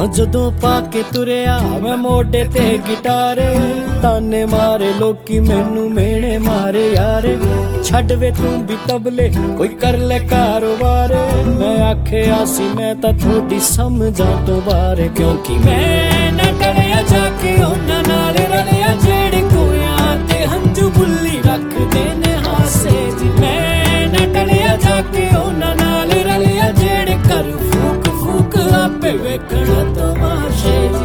जदों पाके तुरिया मैं मोढे ते गिटार, ताने मारे लोकी मैनू मेने मारे यारे। छड्ड वे तू भी तबले कोई कर ले कारोबार, मैं आखिया सी मैं तां थोड़ी समझां तो बाहर। क्योंकि मैं ना टलिया जाके उन्हां नाल रलिया जेड़े कोयां ते हंझू बुल्ली रखदे ने हासे जी। मैं ना टलिया जाके उन्हां नाल रलिया जेड़े कर फूक फूक आपे वेखण तमाशे जी।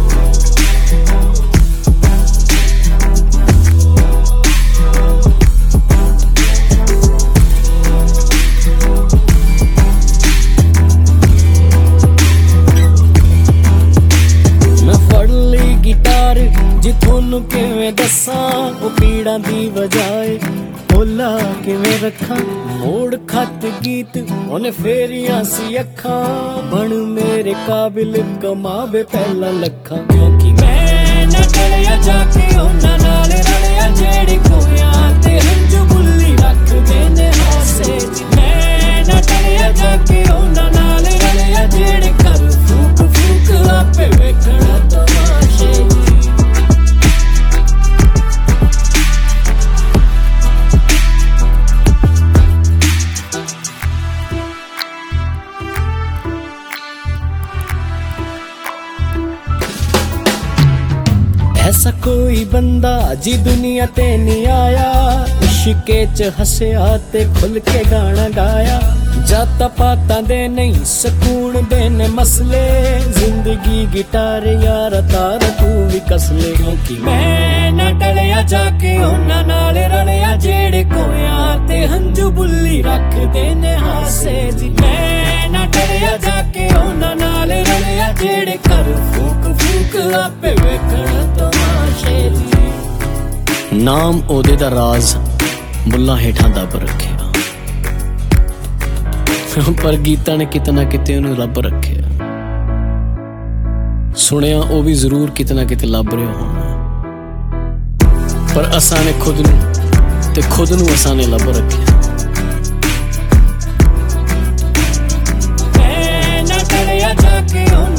गिटार जी थोनू किवें दसां ओ पीड़ां दी बजाए, भोला किवें रखां मोड़ खत गीत ओने फेरियां सी अखां। बन मेरे काबिल कमावे पहला लखां। क्योंकि मैं ना टलिया जाके उन्हां नाल रलिया जेड़े कोयां ते हंझू बुल्ली रखदे ने हासे जी। मैं ना टलिया जाके उन्हां नाल रलिया जेड़े कर फूक फूक आपे वेखण तमाशे जी। ऐसा कोई बंदा जी दुनिया ते नहीं आया, इश्के च हसया ते खुल के गाना गाया। जाता पाता दे नहीं सकून दे ने मसले, जिंदगी गिटार यार तार तू भी कसले। क्योंकि मैं ना टलिया जाके उन्हां नाल रलिया जेड़े कोयां ते हंझू बुल्ली रखदे ने हासे जी। मैं ना टलिया जाके उन्हां नाल रलिया जेड़े कर फूक फूक आपे वेखण तमाशे जी। नाम ओदे दा राज बुल्ला हेठां दब रखे, पर गीतां ने कितना किते उन्हें रब रखे। सुनिया ओ भी जरूर कितना किते लब रहे होना, पर असां ने खुद नू असां ने लब रखे। मैं ना टलिया जाके